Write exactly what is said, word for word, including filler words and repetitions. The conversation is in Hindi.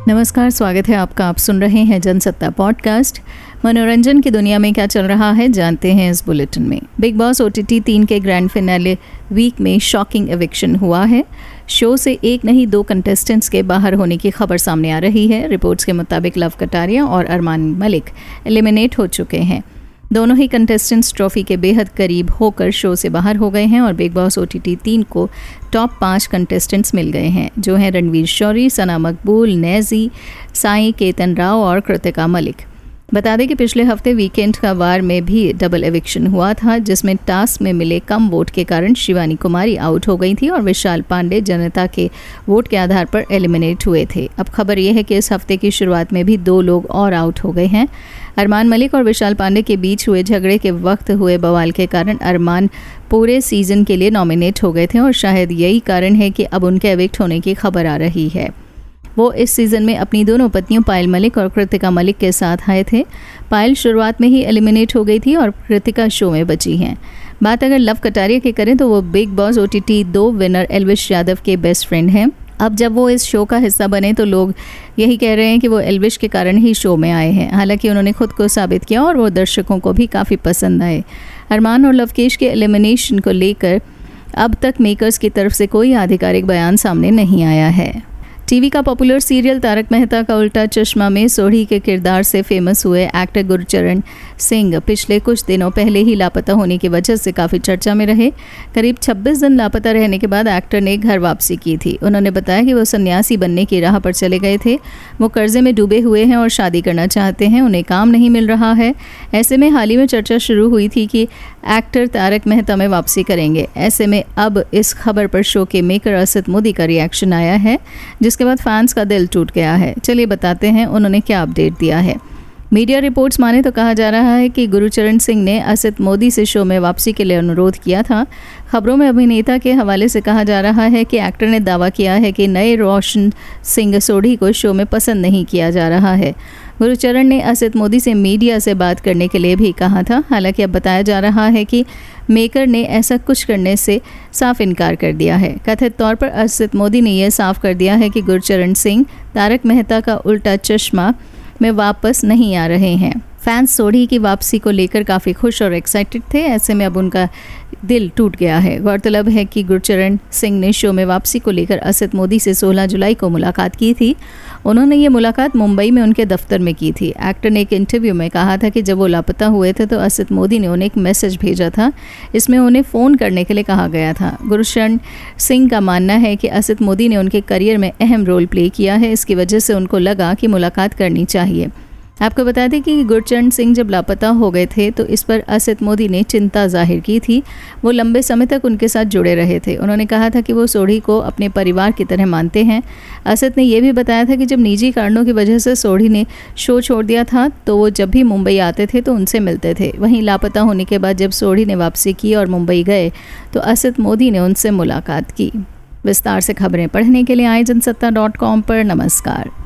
नमस्कार, स्वागत है आपका। आप सुन रहे हैं जनसत्ता पॉडकास्ट। मनोरंजन की दुनिया में क्या चल रहा है जानते हैं इस बुलेटिन में। बिग बॉस ओटीटी तीन के ग्रैंड फिनाले वीक में शॉकिंग एविक्शन हुआ है। शो से एक नहीं दो कंटेस्टेंट्स के बाहर होने की खबर सामने आ रही है। रिपोर्ट्स के मुताबिक लव कटारिया और अरमान मलिक एलिमिनेट हो चुके हैं। दोनों ही कंटेस्टेंट्स ट्रॉफी के बेहद करीब होकर शो से बाहर हो गए हैं और बिग बॉस ओटीटी तीन को टॉप पाँच कंटेस्टेंट्स मिल गए हैं, जो हैं रणवीर शौरी, सना मकबूल, नेजी, साई केतन राव और कृतिका मलिक। बता दें कि पिछले हफ्ते वीकेंड का वार में भी डबल एविक्शन हुआ था, जिसमें टास्क में मिले कम वोट के कारण शिवानी कुमारी आउट हो गई थी और विशाल पांडे जनता के वोट के आधार पर एलिमिनेट हुए थे। अब खबर यह है कि इस हफ्ते की शुरुआत में भी दो लोग और आउट हो गए हैं। अरमान मलिक और विशाल पांडे के बीच हुए झगड़े के वक्त हुए बवाल के कारण अरमान पूरे सीजन के लिए नॉमिनेट हो गए थे और शायद यही कारण है कि अब उनके एविक्ट होने की खबर आ रही है। वो इस सीज़न में अपनी दोनों पत्नियों पायल मलिक और कृतिका मलिक के साथ आए थे। पायल शुरुआत में ही एलिमिनेट हो गई थी और कृतिका शो में बची हैं। बात अगर लव कटारिया की करें तो वो बिग बॉस ओटीटी दो विनर एल्विश यादव के बेस्ट फ्रेंड हैं। अब जब वो इस शो का हिस्सा बने तो लोग यही कह रहे हैं कि वो एल्विश के कारण ही शो में आए हैं। हालांकि उन्होंने खुद को साबित किया और वो दर्शकों को भी काफ़ी पसंद आए। अरमान और लवकेश के एलिमिनेशन को लेकर अब तक मेकर्स की तरफ से कोई आधिकारिक बयान सामने नहीं आया है। टीवी का पॉपुलर सीरियल तारक मेहता का उल्टा चश्मा में सोढ़ी के किरदार से फेमस हुए एक्टर गुरचरण सिंह पिछले कुछ दिनों पहले ही लापता होने की वजह से काफ़ी चर्चा में रहे। करीब छब्बीस दिन लापता रहने के बाद एक्टर ने घर वापसी की थी। उन्होंने बताया कि वो सन्यासी बनने की राह पर चले गए थे। वो कर्जे में डूबे हुए हैं और शादी करना चाहते हैं, उन्हें काम नहीं मिल रहा है। ऐसे में हाल ही में चर्चा शुरू हुई थी कि एक्टर तारक मेहता में वापसी करेंगे। ऐसे में अब इस खबर पर शो के मेकर असित मोदी का रिएक्शन आया है, जिसके बाद फैंस का दिल टूट गया है। चलिए बताते हैं उन्होंने क्या अपडेट दिया है। मीडिया रिपोर्ट्स माने तो कहा जा रहा है कि गुरचरण सिंह ने असित मोदी से शो में वापसी के लिए अनुरोध किया था। खबरों में अभिनेता के हवाले से कहा जा रहा है कि एक्टर ने दावा किया है कि नए रोशन सिंह सोढ़ी को शो में पसंद नहीं किया जा रहा है। गुरचरण ने असित मोदी से मीडिया से बात करने के लिए भी कहा था। हालांकि अब बताया जा रहा है कि मेकर ने ऐसा कुछ करने से साफ इनकार कर दिया है। कथित तौर पर असित मोदी ने यह साफ कर दिया है कि गुरचरण सिंह तारक मेहता का उल्टा चश्मा में वापस नहीं आ रहे हैं। फैंस सोढ़ी की वापसी को लेकर काफ़ी खुश और एक्साइटेड थे। ऐसे में अब उनका दिल टूट गया है। गौरतलब है कि गुरचरण सिंह ने शो में वापसी को लेकर असित मोदी से सोलह जुलाई को मुलाकात की थी। उन्होंने ये मुलाकात मुंबई में उनके दफ्तर में की थी। एक्टर ने एक इंटरव्यू में कहा था कि जब वो लापता हुए थे तो असित मोदी ने उन्हें एक मैसेज भेजा था। इसमें उन्हें फ़ोन करने के लिए कहा गया था। गुरचरण सिंह का मानना है कि असित मोदी ने उनके करियर में अहम रोल प्ले किया है। इसकी वजह से उनको लगा कि मुलाकात करनी चाहिए। आपको बता दें कि गुरचरण सिंह जब लापता हो गए थे तो इस पर असित मोदी ने चिंता जाहिर की थी। वो लंबे समय तक उनके साथ जुड़े रहे थे। उन्होंने कहा था कि वो सोढ़ी को अपने परिवार की तरह मानते हैं। असित ने यह भी बताया था कि जब निजी कारणों की वजह से सोढ़ी ने शो छोड़ दिया था तो वो जब भी मुंबई आते थे तो उनसे मिलते थे। वहीं लापता होने के बाद जब सोढ़ी ने वापसी की और मुंबई गए तो असित मोदी ने उनसे मुलाकात की। विस्तार से खबरें पढ़ने के लिए आए जनसत्ता डॉट कॉम पर। नमस्कार।